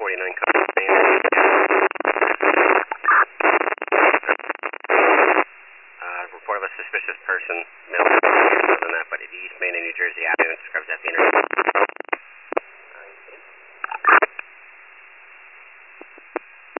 49 Main. Report of a suspicious person, male, than that, but at East Main in New Jersey Avenue, describes that the interview.